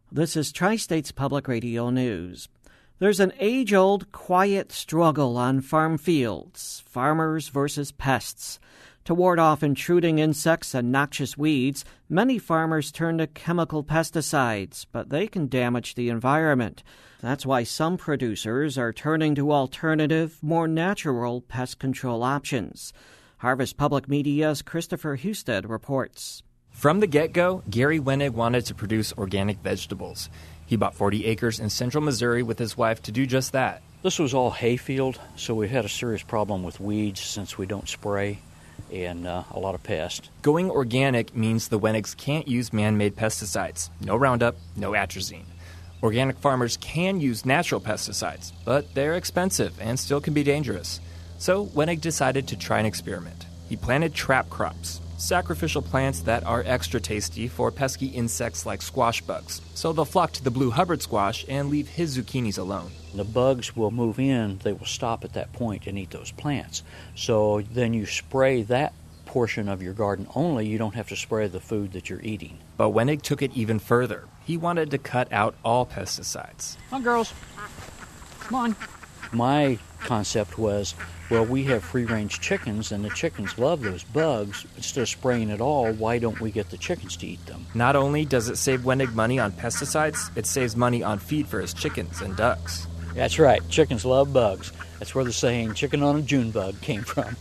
This is Tri-States Public Radio News. There's an age-old, quiet struggle on farm fields, farmers versus pests. To ward off intruding insects and noxious weeds, many farmers turn to chemical pesticides, but they can damage the environment. That's why some producers are turning to alternative, more natural pest control options. Harvest Public Media's Christopher Husted reports. From the get-go, Gary Wenig wanted to produce organic vegetables. He bought 40 acres in central Missouri with his wife to do just that. This was all hayfield, so we had a serious problem with weeds since we don't spray, and a lot of pests. Going organic means the Wenigs can't use man-made pesticides. No Roundup, no atrazine. Organic farmers can use natural pesticides, but they're expensive and still can be dangerous. So Wenig decided to try an experiment. He planted trap crops, sacrificial plants that are extra tasty for pesky insects like squash bugs. So they'll flock to the blue Hubbard squash and leave his zucchinis alone. The bugs will move in, they will stop at that point and eat those plants. So then you spray that portion of your garden only, you don't have to spray the food that you're eating. But Wenig took it even further. He wanted to cut out all pesticides. Come on, girls. Come on. My concept was, well, we have free-range chickens, and the chickens love those bugs. Instead of spraying it all, why don't we get the chickens to eat them? Not only does it save Wenig money on pesticides, it saves money on feed for his chickens and ducks. That's right. Chickens love bugs. That's where the saying, chicken on a June bug, came from.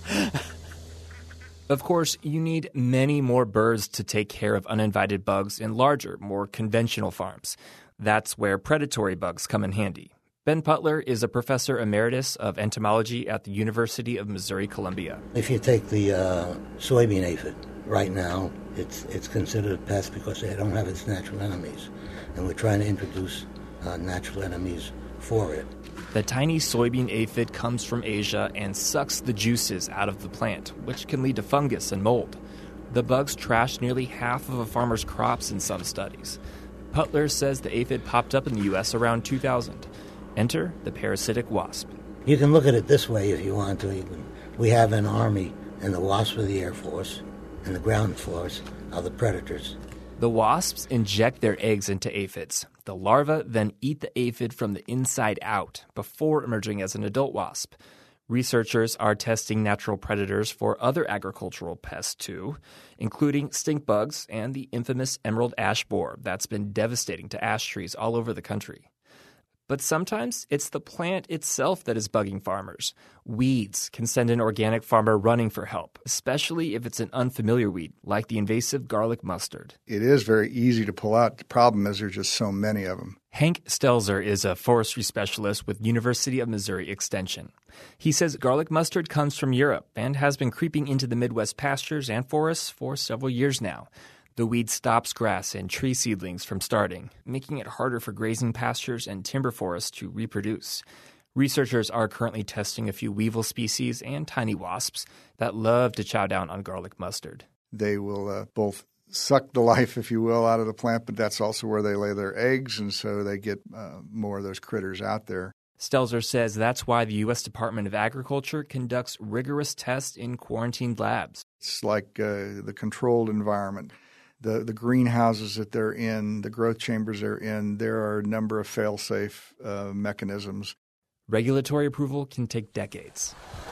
Of course, you need many more birds to take care of uninvited bugs in larger, more conventional farms. That's where predatory bugs come in handy. Ben Putler is a professor emeritus of entomology at the University of Missouri-Columbia. If you take the soybean aphid, right now it's considered a pest because they don't have its natural enemies. And we're trying to introduce natural enemies for it. The tiny soybean aphid comes from Asia and sucks the juices out of the plant, which can lead to fungus and mold. The bugs trash nearly half of a farmer's crops in some studies. Putler says the aphid popped up in the U.S. around 2000. Enter the parasitic wasp. You can look at it this way if you want to. We have an army, and the wasps are the Air Force, and the ground force are the predators. The wasps inject their eggs into aphids. The larvae then eat the aphid from the inside out before emerging as an adult wasp. Researchers are testing natural predators for other agricultural pests, too, including stink bugs and the infamous emerald ash borer that's been devastating to ash trees all over the country. But sometimes it's the plant itself that is bugging farmers. Weeds can send an organic farmer running for help, especially if it's an unfamiliar weed, like the invasive garlic mustard. It is very easy to pull out. The problem is there's just so many of them. Hank Stelzer is a forestry specialist with University of Missouri Extension. He says garlic mustard comes from Europe and has been creeping into the Midwest pastures and forests for several years now. The weed stops grass and tree seedlings from starting, making it harder for grazing pastures and timber forests to reproduce. Researchers are currently testing a few weevil species and tiny wasps that love to chow down on garlic mustard. They will both suck the life, if you will, out of the plant, but that's also where they lay their eggs, and so they get more of those critters out there. Stelzer says that's why the U.S. Department of Agriculture conducts rigorous tests in quarantined labs. It's like the controlled environment. The greenhouses that they're in, the growth chambers they're in, there are a number of fail-safe mechanisms. Regulatory approval can take decades.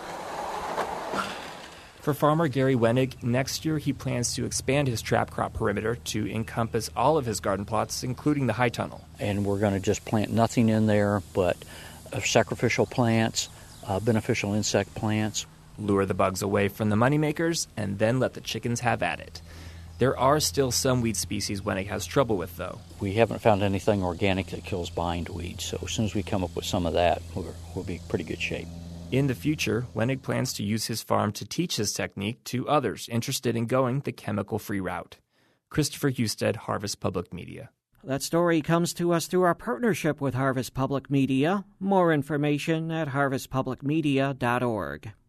For farmer Gary Wenig, next year he plans to expand his trap crop perimeter to encompass all of his garden plots, including the high tunnel. And we're going to just plant nothing in there but sacrificial plants, beneficial insect plants. Lure the bugs away from the moneymakers and then let the chickens have at it. There are still some weed species Wenig has trouble with, though. We haven't found anything organic that kills bindweed, so as soon as we come up with some of that, we'll be in pretty good shape. In the future, Wenig plans to use his farm to teach his technique to others interested in going the chemical-free route. Christopher Husted, Harvest Public Media. That story comes to us through our partnership with Harvest Public Media. More information at harvestpublicmedia.org.